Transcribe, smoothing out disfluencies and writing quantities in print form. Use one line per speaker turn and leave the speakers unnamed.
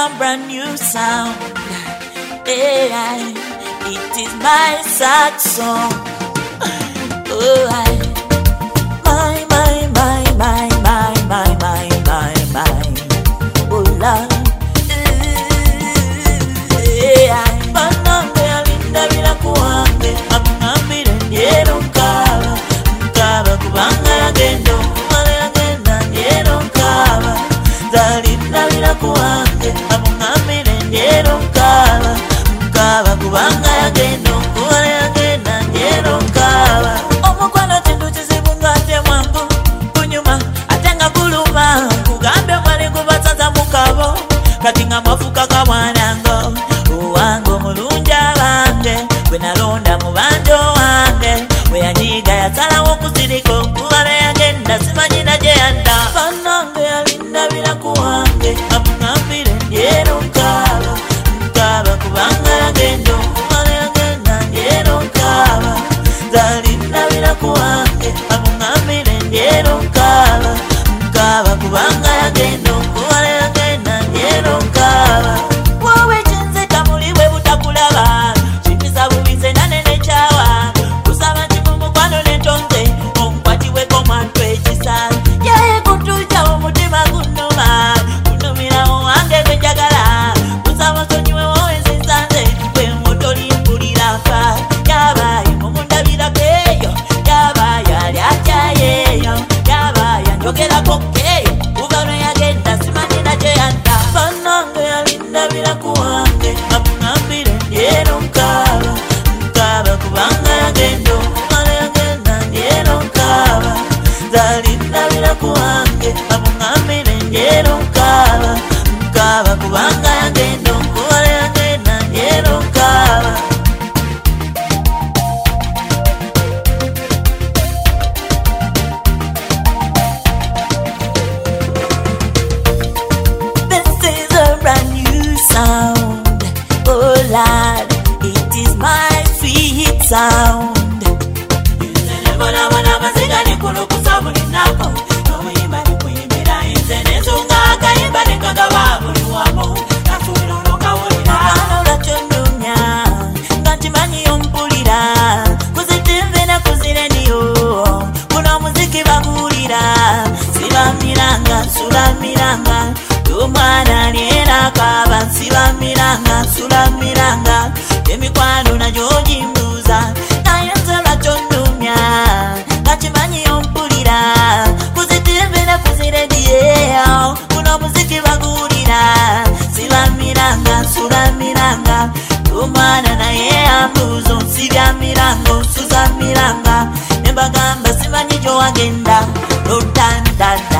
a brand new sound. AI, it is my sad song. Oh, my, oh, Lord. AI, banange alinda bila kuwange, amungambire njero nkaba kubanga yagendo, kumale yagenda njero nkaba. Zalinda bila kuwange, amungambire njero nkaba kubanga yagendo, kumale yagenda njero nkaba. Omukwano kintu kizibu ngate mwangu, kunyuma atenga kuluma, kugambe mwali kubasaza mukabo, kati nga mwafuka kamwanango. Wango mulungi abange, gwe nalonda mu banjo wange, we yanyiga yasalawo okusirika okuba ne yagenda simanyina gye yadda. Bannange yalinda bila kuwange, amungambire njero nkaba kubanga yagenda okuba ne yagenda njero nkaba. Zalinda bila kuwange, amungambire njero nkaba kubanga yagenda okuba ne yagenda njero nkaba. Sound. Sulamiranga, tumwana niera kaba. Sulamiranga, emikwano na joji mbuza. Nayanzala chondumya, ngachimanyi ompulira. Kuzitivena kuzirediye, kuno muziki bagulira. Sulamiranga, tumwana na yea mbuzo. Sulamiranga, Suzamiranga, nembagamba simanyi jo wagenda. No danda.